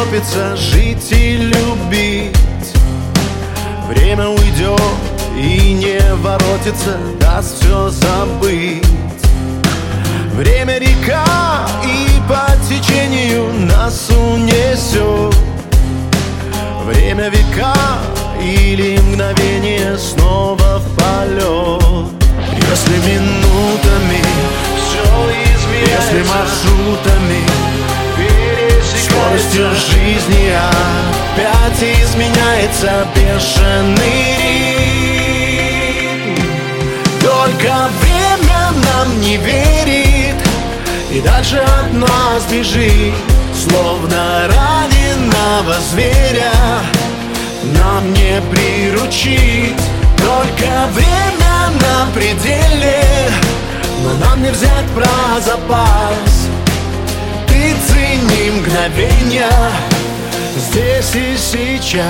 торопится жить и любить. Время уйдет и не воротится, даст все забыть. Время река, и по течению нас унесет. Время века или мгновение снова в полет. Если минутами все изменяется, если маршрутами скоростью жизни опять изменяется бешеный ритм. Только время нам не верит и дальше от нас бежит, словно раненого зверя нам не приручить. Только время на пределе, но нам не взять про запас. Ты цени мгновенья здесь и сейчас.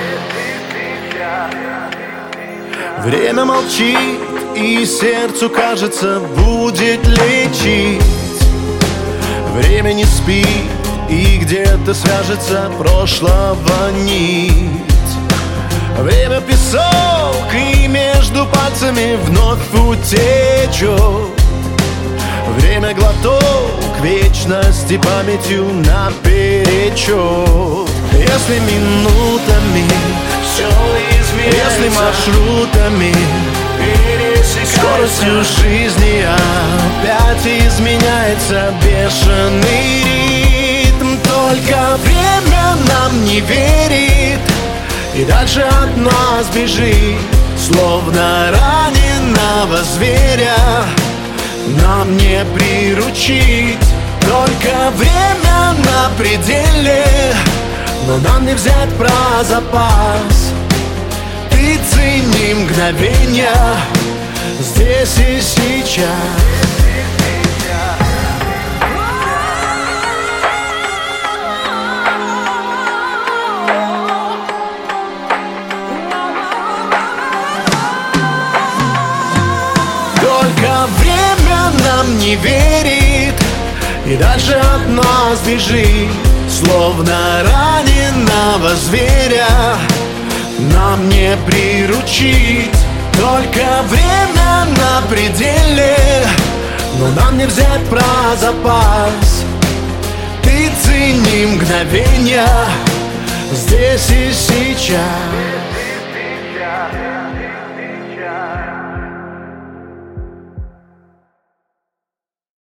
Время молчит, и сердцу кажется, будет лечить. Время не спит, и где-то свяжется прошлого нить. Время песок, и между пальцами вновь утечет. Время глоток вечности памятью наперечет. Если минутами все изменяется, если маршрутами скоростью жизни опять изменяется бешеный ритм. Только время нам не верит и дальше от нас бежит, словно раненого зверя нам не приручить. Только время на пределе, но нам не взять про запас. Ты цени мгновенья здесь и сейчас. Только время нам не верит и дальше от нас бежит, словно раненого зверя нам не приручить. Только время на пределе, но нам не взять про запас. Ты цени мгновенья здесь и сейчас.